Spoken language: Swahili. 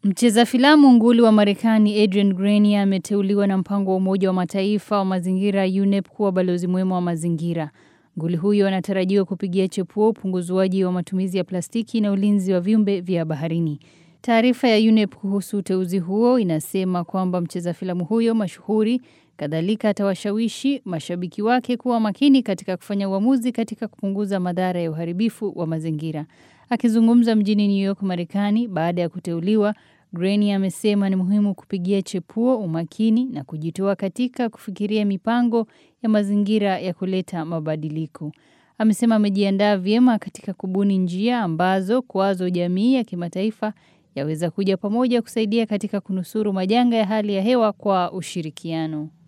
Mcheza filamu nguli wa Marekani Adrian Grenier ameteuliwa na mpango wa Umoja wa Mataifa wa mazingira UNEP kuwa balozi mwema wa mazingira. Nguli huyo anatarajiwa kupigia chepuo upunguzaji wa matumizi ya plastiki na ulinzi wa viumbe vya baharini. Taarifa ya UNEP kuhusu uteuzi huo inasema kwamba mcheza filamu huyo mashuhuri kadhalika atawashawishi mashabiki wake kuwa makini katika kufanya uamuzi katika kupunguza madhara ya uharibifu wa mazingira. Akizungumza mjini New York, Marekani baada ya kuteuliwa, Grenier amesema ni muhimu kupigia chepuo umakini na kujitoa katika kufikiria mipango ya mazingira ya kuleta mabadiliko. Amesema amejiandaa vyema katika kubuni njia ambazo kwazo jamii ya kimataifa yaweza kuja pamoja kusaidia katika kunusuru majanga ya hali ya hewa kwa ushirikiano.